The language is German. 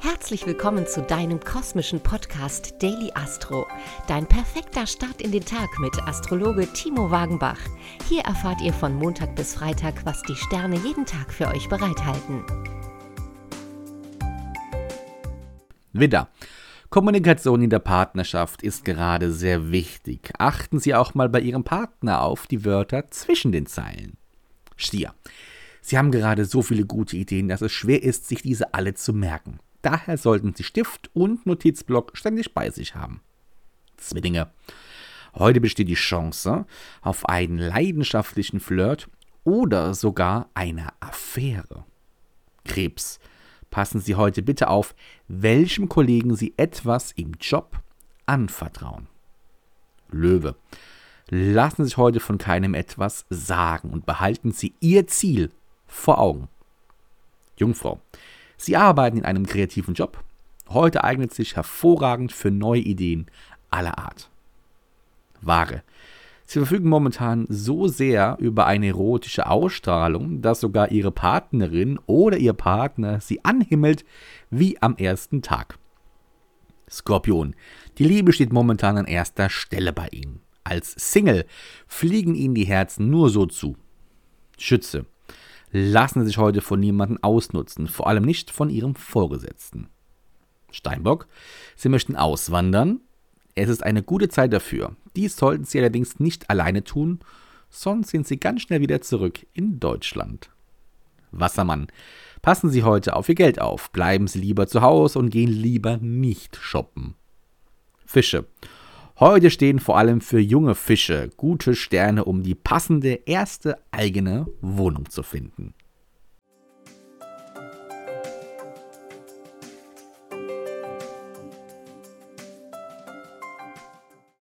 Herzlich willkommen zu deinem kosmischen Podcast Daily Astro. Dein perfekter Start in den Tag mit Astrologe Timo Wagenbach. Hier erfahrt ihr von Montag bis Freitag, was die Sterne jeden Tag für euch bereithalten. Widder. Kommunikation in der Partnerschaft ist gerade sehr wichtig. Achten Sie auch mal bei Ihrem Partner auf die Wörter zwischen den Zeilen. Stier. Sie haben gerade so viele gute Ideen, dass es schwer ist, sich diese alle zu merken. Daher sollten Sie Stift und Notizblock ständig bei sich haben. Zwillinge. Heute besteht die Chance auf einen leidenschaftlichen Flirt oder sogar eine Affäre. Krebs. Passen Sie heute bitte auf, welchem Kollegen Sie etwas im Job anvertrauen. Löwe. Lassen Sie sich heute von keinem etwas sagen und behalten Sie Ihr Ziel vor Augen. Jungfrau. Sie arbeiten in einem kreativen Job. Heute eignet sich hervorragend für neue Ideen aller Art. Waage. Sie verfügen momentan so sehr über eine erotische Ausstrahlung, dass sogar Ihre Partnerin oder Ihr Partner Sie anhimmelt wie am ersten Tag. Skorpion. Die Liebe steht momentan an erster Stelle bei Ihnen. Als Single fliegen Ihnen die Herzen nur so zu. Schütze. Lassen Sie sich heute von niemandem ausnutzen, vor allem nicht von Ihrem Vorgesetzten. Steinbock. Sie möchten auswandern. Es ist eine gute Zeit dafür. Dies sollten Sie allerdings nicht alleine tun, sonst sind Sie ganz schnell wieder zurück in Deutschland. Wassermann. Passen Sie heute auf Ihr Geld auf. Bleiben Sie lieber zu Hause und gehen lieber nicht shoppen. Fische. Heute stehen vor allem für junge Fische gute Sterne, um die passende erste eigene Wohnung zu finden.